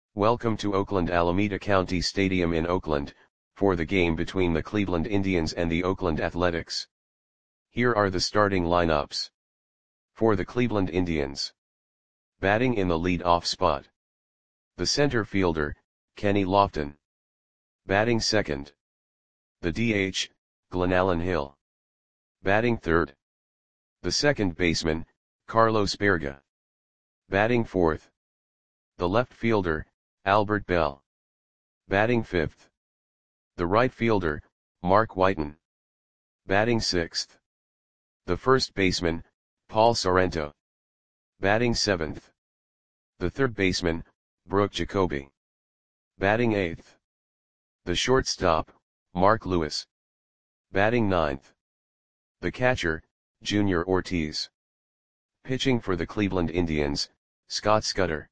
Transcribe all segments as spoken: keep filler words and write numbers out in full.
Welcome to Oakland Alameda County Stadium in Oakland, for the game between the Cleveland Indians and the Oakland Athletics. Here are the starting lineups. For the Cleveland Indians. Batting in the lead-off spot. The center fielder, Kenny Lofton. Batting second. The D H, Glenallen Hill. Batting third. The second baseman, Carlos Baerga. Batting fourth. The left fielder, Albert Belle. Batting fifth. The right fielder, Mark Whiten. Batting sixth. The first baseman, Paul Sorrento. Batting seventh. The third baseman, Brooke Jacoby. Batting eighth. The shortstop, Mark Lewis. Batting ninth. The catcher, Junior Ortiz. Pitching for the Cleveland Indians, Scott Scudder.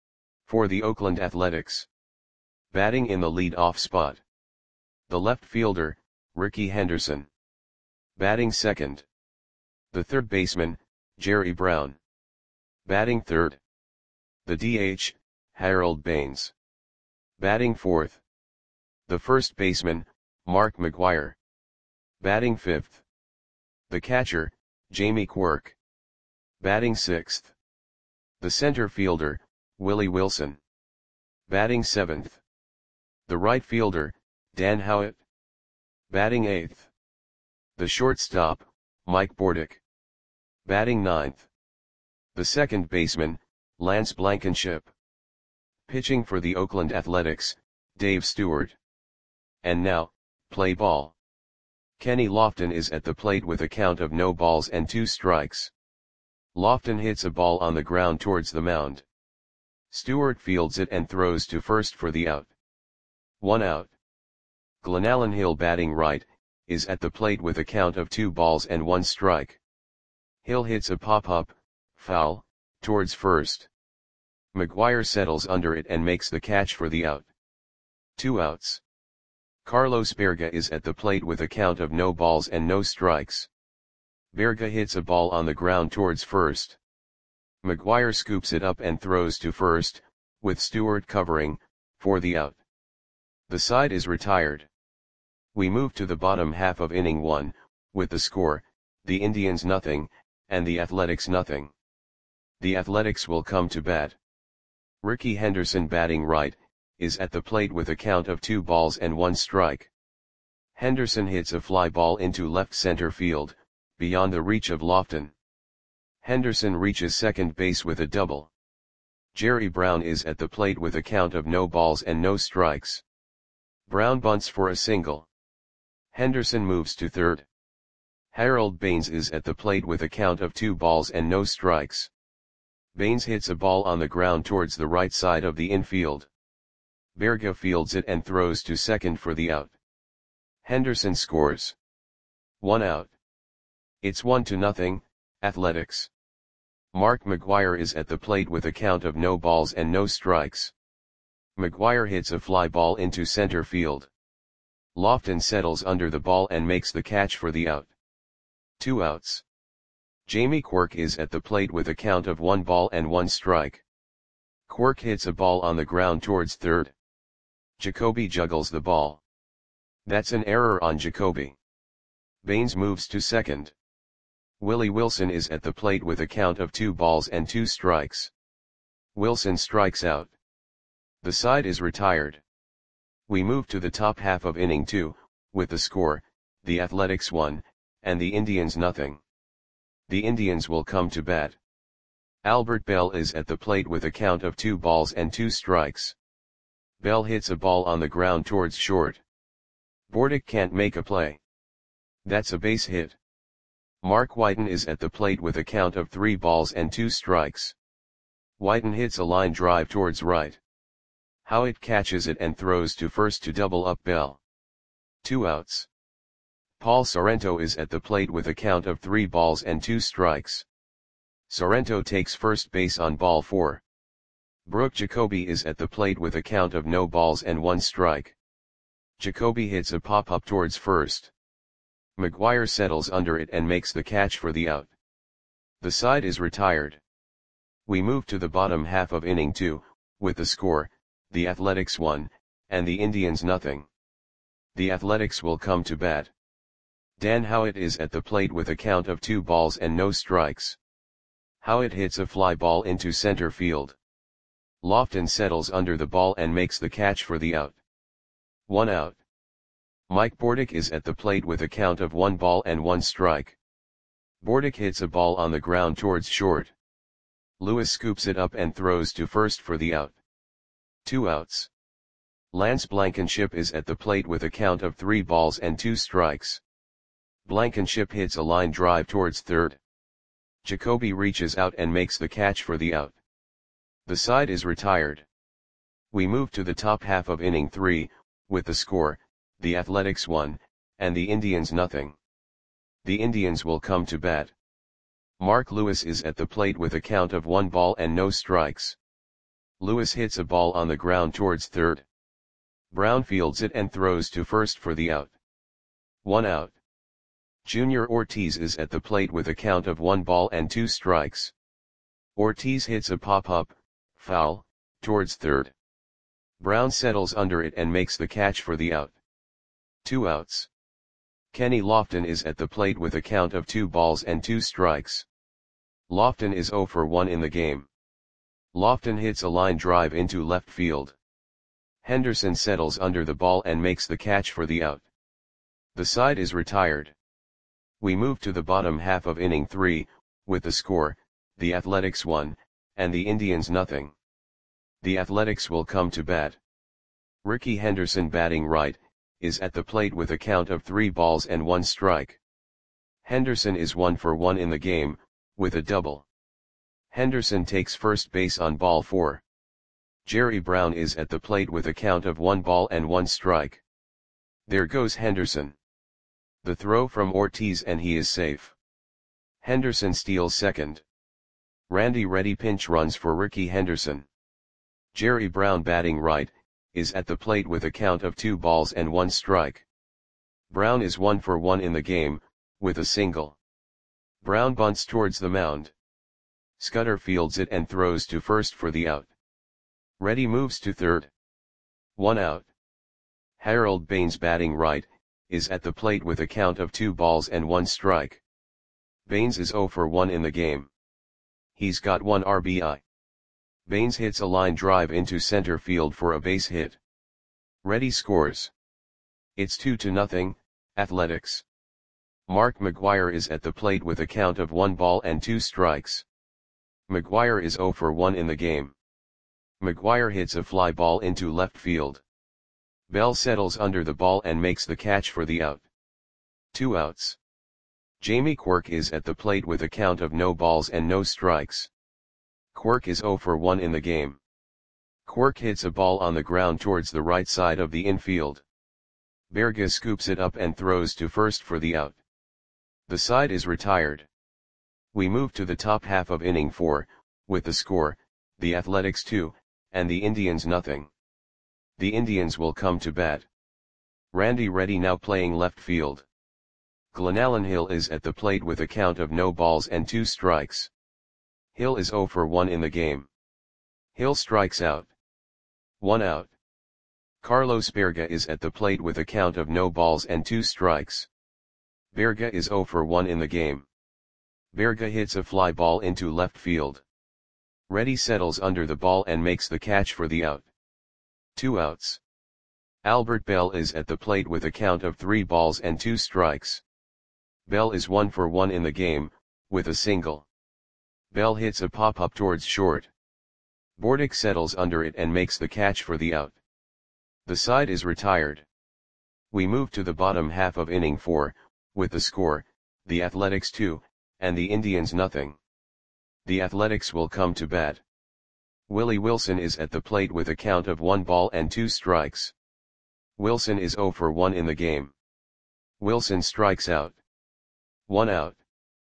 For the Oakland Athletics. Batting in the lead-off spot. The left fielder, Rickey Henderson. Batting second. The third baseman, Jerry Brown. Batting third. The D H, Harold Baines. Batting fourth. The first baseman, Mark McGwire. Batting fifth. The catcher, Jamie Quirk. Batting sixth. The center fielder, Willie Wilson. Batting seventh. The right fielder, Dan Howitt. Batting eighth. The shortstop, Mike Bordick. Batting ninth. The second baseman, Lance Blankenship. Pitching for the Oakland Athletics, Dave Stewart. And now, play ball. Kenny Lofton is at the plate with a count of no balls and two strikes. Lofton hits a ball on the ground towards the mound. Stewart fields it and throws to first for the out. One out. Glenallen Hill, batting right, is at the plate with a count of two balls and one strike. Hill hits a pop-up, foul, towards first. McGwire settles under it and makes the catch for the out. Two outs. Carlos Baerga is at the plate with a count of no balls and no strikes. Baerga hits a ball on the ground towards first. McGwire scoops it up and throws to first, with Stewart covering, for the out. The side is retired. We move to the bottom half of inning one, with the score, the Indians nothing, and the Athletics nothing. The Athletics will come to bat. Rickey Henderson, batting right, is at the plate with a count of two balls and one strike. Henderson hits a fly ball into left center field, beyond the reach of Lofton. Henderson reaches second base with a double. Jerry Brown is at the plate with a count of no balls and no strikes. Brown bunts for a single. Henderson moves to third. Harold Baines is at the plate with a count of two balls and no strikes. Baines hits a ball on the ground towards the right side of the infield. Baerga fields it and throws to second for the out. Henderson scores. One out. It's one to nothing, Athletics. Mark McGwire is at the plate with a count of no balls and no strikes. McGwire hits a fly ball into center field. Lofton settles under the ball and makes the catch for the out. Two outs. Jamie Quirk is at the plate with a count of one ball and one strike. Quirk hits a ball on the ground towards third. Jacoby juggles the ball. That's an error on Jacoby. Baines moves to second. Willie Wilson is at the plate with a count of two balls and two strikes. Wilson strikes out. The side is retired. We move to the top half of inning two, with the score, the Athletics one, and the Indians nothing. The Indians will come to bat. Albert Belle is at the plate with a count of two balls and two strikes. Belle hits a ball on the ground towards short. Bordick can't make a play. That's a base hit. Mark Whiten is at the plate with a count of three balls and two strikes. Whiten hits a line drive towards right. Howitt catches it and throws to first to double up Belle. Two outs. Paul Sorrento is at the plate with a count of three balls and two strikes. Sorrento takes first base on ball four. Brooke Jacoby is at the plate with a count of no balls and one strike. Jacoby hits a pop-up towards first. McGwire settles under it and makes the catch for the out. The side is retired. We move to the bottom half of inning two, with the score, the Athletics one, and the Indians nothing. The Athletics will come to bat. Dan Howitt is at the plate with a count of two balls and no strikes. Howitt hits a fly ball into center field. Lofton settles under the ball and makes the catch for the out. One out. Mike Bordick is at the plate with a count of one ball and one strike. Bordick hits a ball on the ground towards short. Lewis scoops it up and throws to first for the out. Two outs. Lance Blankenship is at the plate with a count of three balls and two strikes. Blankenship hits a line drive towards third. Jacoby reaches out and makes the catch for the out. The side is retired. We move to the top half of inning three, with the score, the Athletics one, and the Indians nothing. The Indians will come to bat. Mark Lewis is at the plate with a count of one ball and no strikes. Lewis hits a ball on the ground towards third. Brown fields it and throws to first for the out. One out. Junior Ortiz is at the plate with a count of one ball and two strikes. Ortiz hits a pop-up, foul, towards third. Brown settles under it and makes the catch for the out. Two outs. Kenny Lofton is at the plate with a count of two balls and two strikes. Lofton is oh for one in the game. Lofton hits a line drive into left field. Henderson settles under the ball and makes the catch for the out. The side is retired. We move to the bottom half of inning three, with the score, the Athletics one, and the Indians nothing. The Athletics will come to bat. Ricky Henderson, batting right, is at the plate with a count of three balls and one strike. Henderson is one for one in the game, with a double. Henderson takes first base on ball four. Jerry Brown is at the plate with a count of one ball and one strike. There goes Henderson. The throw from Ortiz and he is safe. Henderson steals second. Randy Reddy pinch runs for Ricky Henderson. Jerry Brown, batting right, is at the plate with a count of two balls and one strike. Brown is one for one in the game, with a single. Brown bunts towards the mound. Scudder fields it and throws to first for the out. Reddy moves to third. One out. Harold Baines, batting right, is at the plate with a count of two balls and one strike. Baines is oh for one in the game. He's got one R B I. Baines hits a line drive into center field for a base hit. Reddy scores. It's two to nothing, Athletics. Mark McGuire is at the plate with a count of one ball and two strikes. McGuire is oh for one in the game. McGuire hits a fly ball into left field. Bell settles under the ball and makes the catch for the out. Two outs. Jamie Quirk is at the plate with a count of no balls and no strikes. Quirk is oh for one in the game. Quirk hits a ball on the ground towards the right side of the infield. Berga scoops it up and throws to first for the out. The side is retired. We move to the top half of inning four, with the score, the Athletics two, and the Indians nothing. The Indians will come to bat. Randy Reddy now playing left field. Glenallen Hill is at the plate with a count of no balls and two strikes. Hill is oh for one in the game. Hill strikes out. One out. Carlos Berga is at the plate with a count of no balls and two strikes. Berga is oh for one in the game. Berga hits a fly ball into left field. Reddy settles under the ball and makes the catch for the out. Two outs. Albert Bell is at the plate with a count of three balls and two strikes. Bell is one for one in the game, with a single. Bell hits a pop-up towards short. Bordick settles under it and makes the catch for the out. The side is retired. We move to the bottom half of inning four, with the score, the Athletics two, and the Indians nothing. The Athletics will come to bat. Willie Wilson is at the plate with a count of one ball and two strikes. Wilson is oh for one in the game. Wilson strikes out. One out.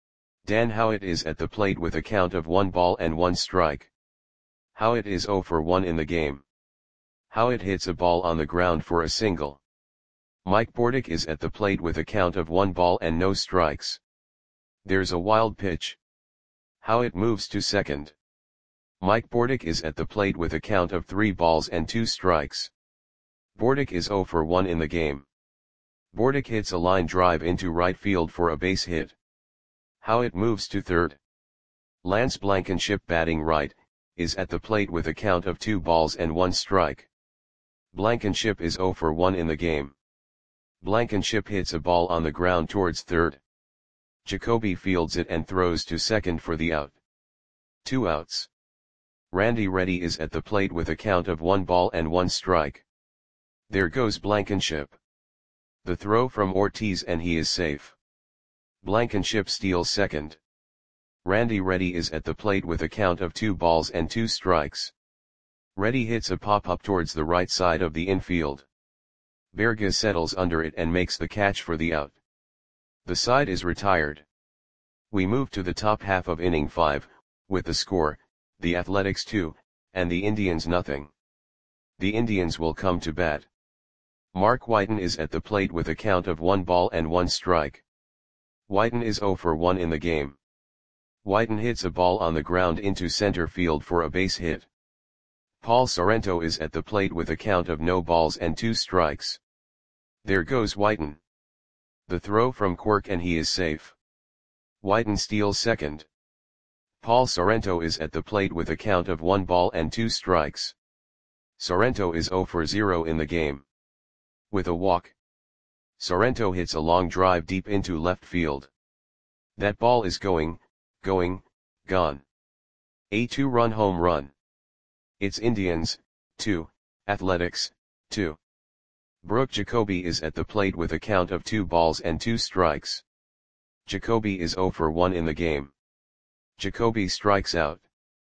Dan Howitt is at the plate with a count of one ball and one strike. Howitt is oh for one in the game. Howitt hits a ball on the ground for a single. Mike Bordick is at the plate with a count of one ball and no strikes. There's a wild pitch. Howitt moves to second. Mike Bordick is at the plate with a count of three balls and two strikes. Bordick is zero for one in the game. Bordick hits a line drive into right field for a base hit. Howitt moves to third. Lance Blankenship, batting right, is at the plate with a count of two balls and one strike. Blankenship is zero for one in the game. Blankenship hits a ball on the ground towards third. Jacoby fields it and throws to second for the out. Two outs. Randy Reddy is at the plate with a count of one ball and one strike. There goes Blankenship. The throw from Ortiz and he is safe. Blankenship steals second. Randy Reddy is at the plate with a count of two balls and two strikes. Reddy hits a pop-up towards the right side of the infield. Berga settles under it and makes the catch for the out. The side is retired. We move to the top half of inning five, with the score, the Athletics two, and the Indians nothing. The Indians will come to bat. Mark Whiten is at the plate with a count of one ball and one strike. Whiten is zero for one in the game. Whiten hits a ball on the ground into center field for a base hit. Paul Sorrento is at the plate with a count of no balls and two strikes. There goes Whiten. The throw from Quirk and he is safe. Whiten steals second. Paul Sorrento is at the plate with a count of one ball and two strikes. Sorrento is zero for zero in the game. With a walk, Sorrento hits a long drive deep into left field. That ball is going, going, gone. A two-run home run. It's Indians, two, Athletics, two. Brooke Jacoby is at the plate with a count of two balls and two strikes. Jacoby is zero for one in the game. Jacoby strikes out.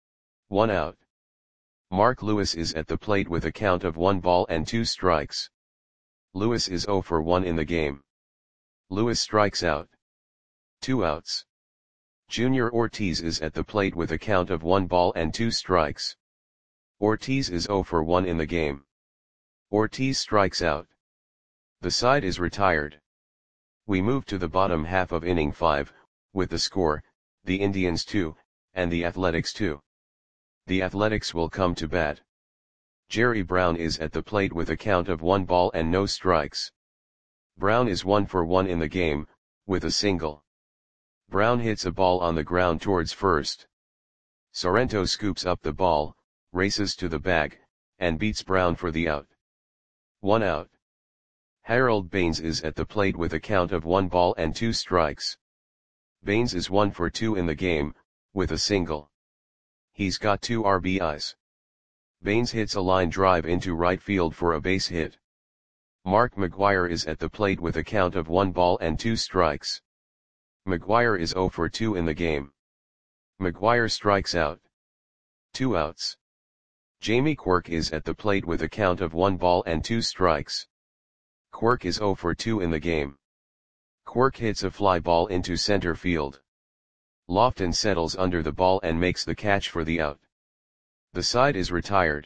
One out. Mark Lewis is at the plate with a count of one ball and two strikes. Lewis is zero for one in the game. Lewis strikes out. Two outs. Junior Ortiz is at the plate with a count of one ball and two strikes. Ortiz is zero for one in the game. Ortiz strikes out. The side is retired. We move to the bottom half of inning five, with the score, the Indians two, and the Athletics two. The Athletics will come to bat. Jerry Brown is at the plate with a count of one ball and no strikes. Brown is one for one in the game, with a single. Brown hits a ball on the ground towards first. Sorrento scoops up the ball, races to the bag, and beats Brown for the out. One out. Harold Baines is at the plate with a count of one ball and two strikes. Baines is one for two in the game, with a single. He's got two R B Is. Baines hits a line drive into right field for a base hit. Mark McGwire is at the plate with a count of one ball and two strikes. McGwire is zero for two in the game. McGwire strikes out. Two outs. Jamie Quirk is at the plate with a count of one ball and two strikes. Quirk is zero for two in the game. Quirk hits a fly ball into center field. Lofton settles under the ball and makes the catch for the out. The side is retired.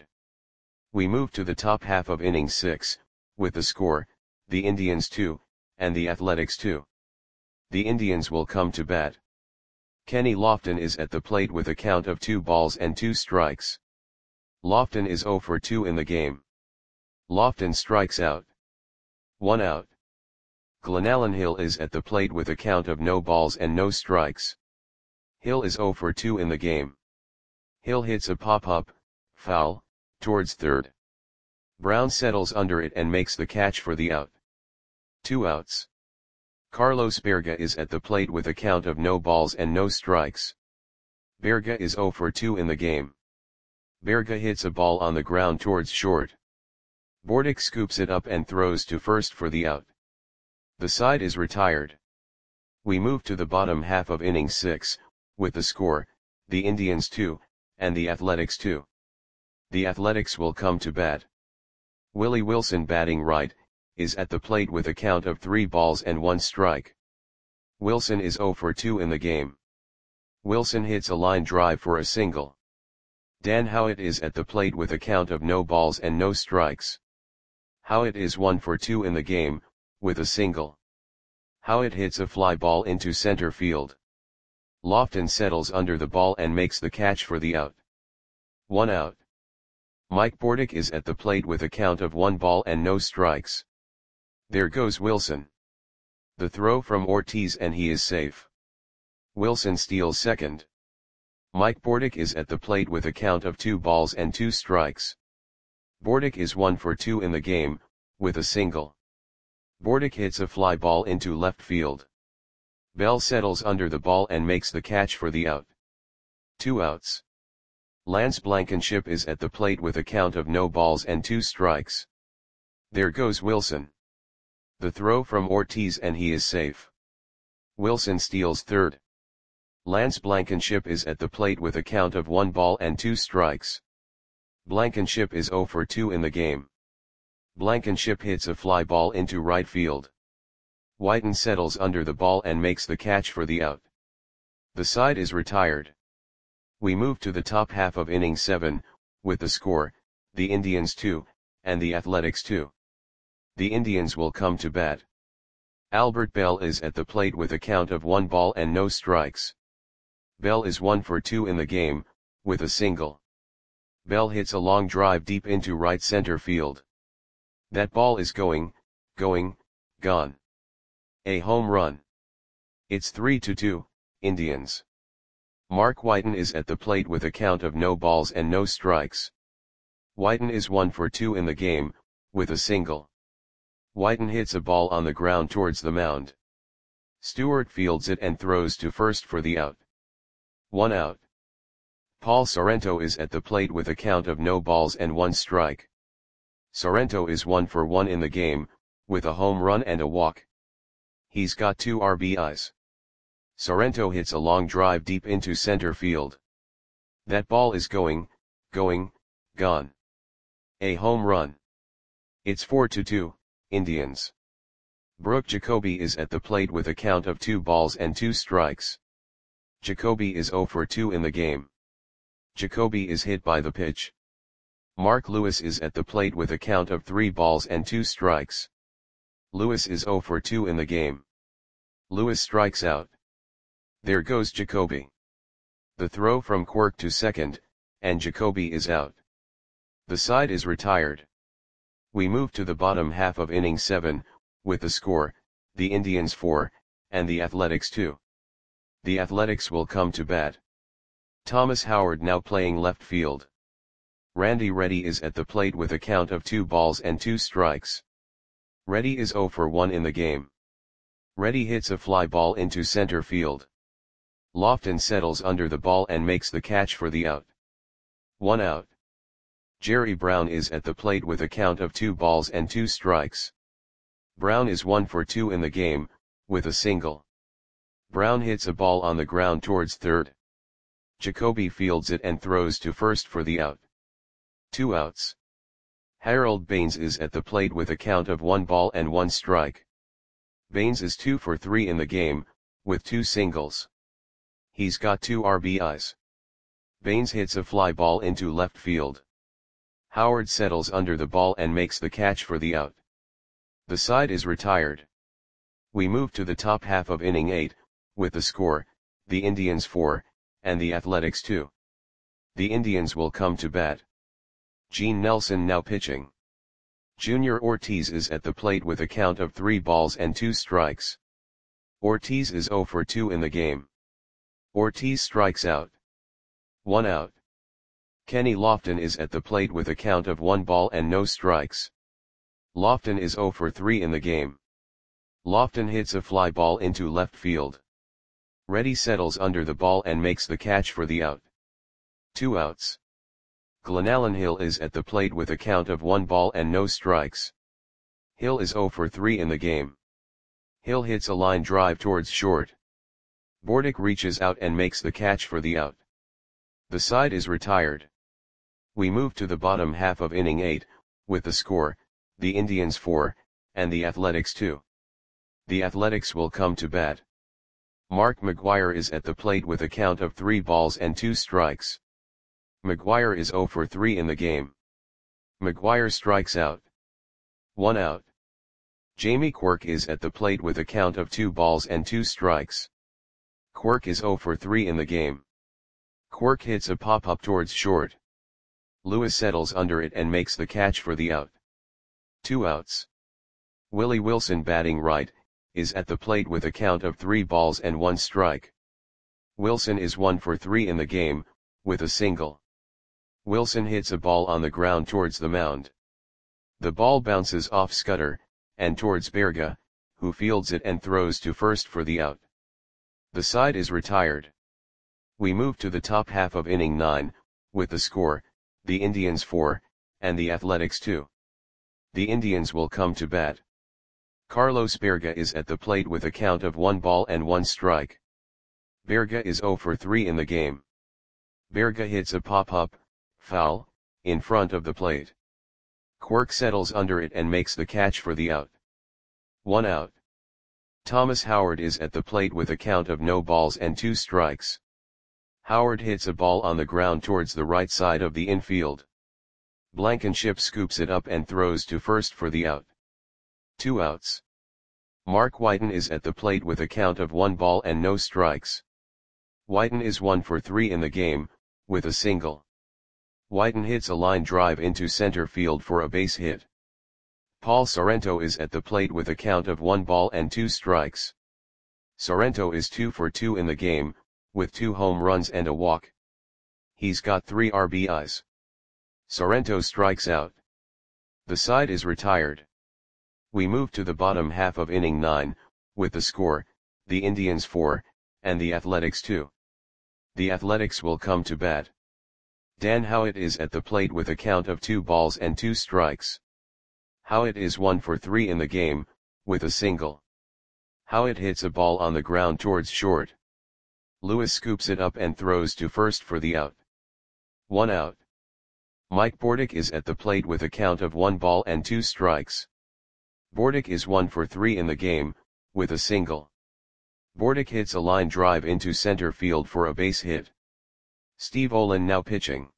We move to the top half of inning six, with the score, the Indians two, and the Athletics two. The Indians will come to bat. Kenny Lofton is at the plate with a count of two balls and two strikes. Lofton is zero for two in the game. Lofton strikes out. One out. Glenallen Hill is at the plate with a count of no balls and no strikes. Hill is zero for two in the game. Hill hits a pop-up, foul, towards third. Brown settles under it and makes the catch for the out. Two outs. Carlos Berga is at the plate with a count of no balls and no strikes. Berga is zero for two in the game. Berga hits a ball on the ground towards short. Bordick scoops it up and throws to first for the out. The side is retired. We move to the bottom half of inning six, with the score, the Indians two, and the Athletics two. The Athletics will come to bat. Willie Wilson, batting right, is at the plate with a count of three balls and one strike. Wilson is zero for two in the game. Wilson hits a line drive for a single. Dan Howitt is at the plate with a count of no balls and no strikes. Howitt is one for two in the game, with a single. Howitt hits a fly ball into center field. Lofton settles under the ball and makes the catch for the out. One out. Mike Bordick is at the plate with a count of one ball and no strikes. There goes Wilson. The throw from Ortiz and he is safe. Wilson steals second. Mike Bordick is at the plate with a count of two balls and two strikes. Bordick is one for two in the game, with a single. Bordick hits a fly ball into left field. Bell settles under the ball and makes the catch for the out. Two outs. Lance Blankenship is at the plate with a count of no balls and two strikes. There goes Wilson. The throw from Ortiz and he is safe. Wilson steals third. Lance Blankenship is at the plate with a count of one ball and two strikes. Blankenship is zero for two in the game. Blankenship hits a fly ball into right field. Whiten settles under the ball and makes the catch for the out. The side is retired. We move to the top half of inning seven, with the score, the Indians two, and the Athletics two. The Indians will come to bat. Albert Bell is at the plate with a count of one ball and no strikes. Bell is one for two in the game, with a single. Bell hits a long drive deep into right center field. That ball is going, going, gone. A home run. It's three to two, Indians. Mark Whiten is at the plate with a count of no balls and no strikes. Whiten is one for two in the game, with a single. Whiten hits a ball on the ground towards the mound. Stewart fields it and throws to first for the out. One out. Paul Sorrento is at the plate with a count of no balls and one strike. Sorrento is one for one in the game, with a home run and a walk. He's got two R B Is. Sorrento hits a long drive deep into center field. That ball is going, going, gone. A home run. It's four to two, Indians. Brooke Jacoby is at the plate with a count of two balls and two strikes. Jacoby is zero for two in the game. Jacoby is hit by the pitch. Mark Lewis is at the plate with a count of three balls and two strikes. Lewis is zero for two in the game. Lewis strikes out. There goes Jacoby. The throw from Quirk to second, and Jacoby is out. The side is retired. We move to the bottom half of inning seven, with the score, the Indians four, and the Athletics two. The Athletics will come to bat. Thomas Howard now playing left field. Randy Reddy is at the plate with a count of two balls and two strikes. Reddy is zero for one in the game. Reddy hits a fly ball into center field. Lofton settles under the ball and makes the catch for the out. One out. Jerry Brown is at the plate with a count of two balls and two strikes. Brown is one for two in the game, with a single. Brown hits a ball on the ground towards third. Jacoby fields it and throws to first for the out. Two outs. Harold Baines is at the plate with a count of one ball and one strike. Baines is two for three in the game, with two singles. He's got two R B Is. Baines hits a fly ball into left field. Howard settles under the ball and makes the catch for the out. The side is retired. We move to the top half of inning eight, with the score, the Indians four, and the Athletics two. The Indians will come to bat. Gene Nelson now pitching. Junior Ortiz is at the plate with a count of three balls and two strikes. Ortiz is zero for two in the game. Ortiz strikes out. One out. Kenny Lofton is at the plate with a count of one ball and no strikes. Lofton is zero for three in the game. Lofton hits a fly ball into left field. Reddy settles under the ball and makes the catch for the out. Two outs. Glenallen Hill is at the plate with a count of one ball and no strikes. Hill is zero for three in the game. Hill hits a line drive towards short. Bordick reaches out and makes the catch for the out. The side is retired. We move to the bottom half of inning eight, with the score, the Indians four, and the Athletics two. The Athletics will come to bat. Mark McGuire is at the plate with a count of three balls and two strikes. McGuire is zero for three in the game. McGuire strikes out. One out. Jamie Quirk is at the plate with a count of two balls and two strikes. Quirk is zero for three in the game. Quirk hits a pop-up towards short. Lewis settles under it and makes the catch for the out. Two outs. Willie Wilson, batting right, is at the plate with a count of three balls and one strike. Wilson is one for three in the game, with a single. Wilson hits a ball on the ground towards the mound. The ball bounces off Scudder, and towards Berga, who fields it and throws to first for the out. The side is retired. We move to the top half of inning nine, with the score, the Indians four, and the Athletics two. The Indians will come to bat. Carlos Berga is at the plate with a count of one ball and one strike. Berga is zero for three in the game. Berga hits a pop-up, foul, in front of the plate. Quirk settles under it and makes the catch for the out. One out. Thomas Howard is at the plate with a count of no balls and two strikes. Howard hits a ball on the ground towards the right side of the infield. Blankenship scoops it up and throws to first for the out. Two outs. Mark Whiten is at the plate with a count of one ball and no strikes. Whiten is one for three in the game, with a single. Whiten hits a line drive into center field for a base hit. Paul Sorrento is at the plate with a count of one ball and two strikes. Sorrento is two for two in the game, with two home runs and a walk. He's got three R B Is. Sorrento strikes out. The side is retired. We move to the bottom half of inning nine, with the score, the Indians four, and the Athletics two. The Athletics will come to bat. Dan Howitt is at the plate with a count of two balls and two strikes. Howitt is one for three in the game, with a single. Howitt hits a ball on the ground towards short. Lewis scoops it up and throws to first for the out. One out. Mike Bordick is at the plate with a count of one ball and two strikes. Bordick is one for three in the game, with a single. Bordick hits a line drive into center field for a base hit. Steve Olin now pitching.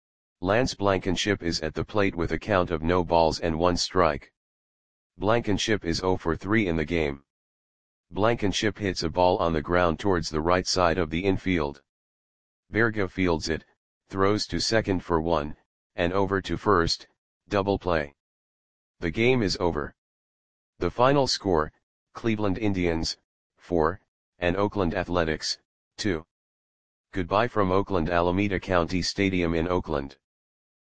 Lance Blankenship is at the plate with a count of no balls and one strike. Blankenship is zero for three in the game. Blankenship hits a ball on the ground towards the right side of the infield. Berga fields it, throws to second for one, and over to first, double play. The game is over. The final score, Cleveland Indians, four, and Oakland Athletics, two. Goodbye from Oakland Alameda County Stadium in Oakland.